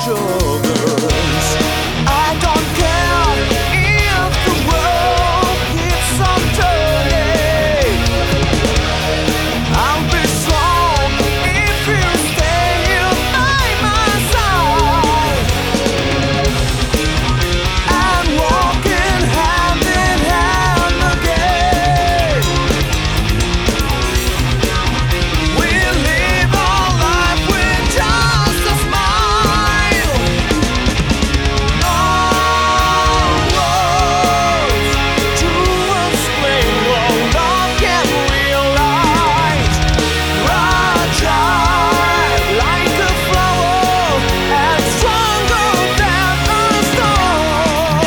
shoulders. I don't care if the world keeps on turning. I'll be strong if you stay here by my side. And walking hand in hand again. We live our life with just a smile. No words to explain what love can realize. Fragile like a flower and stronger than a stone.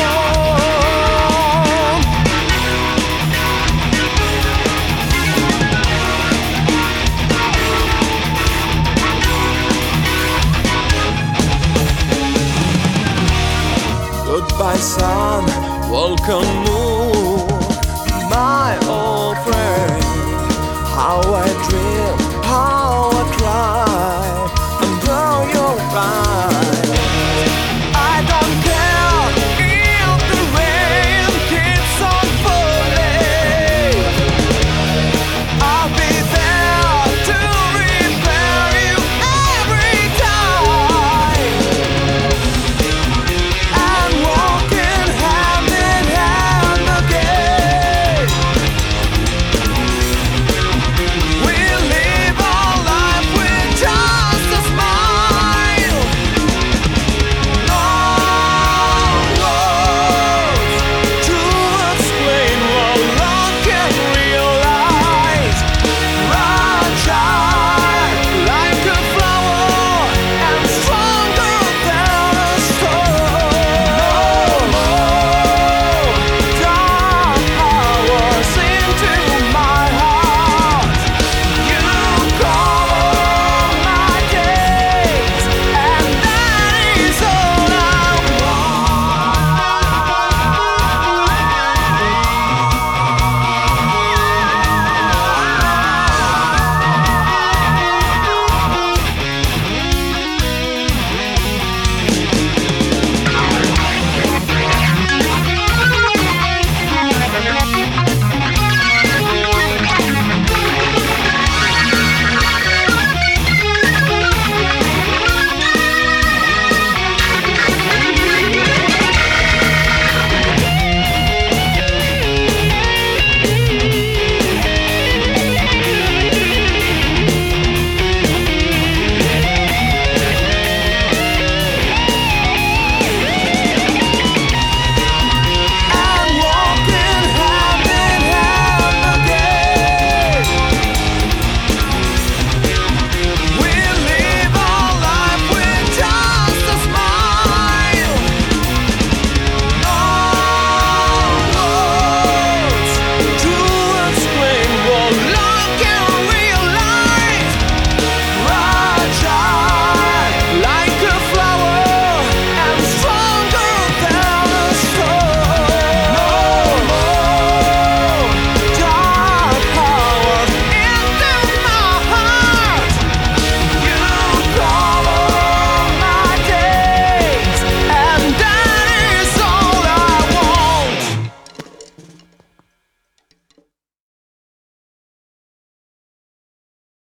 Goodbye sun, welcome moon, my old friend. How I dream, how I cry under your eyes.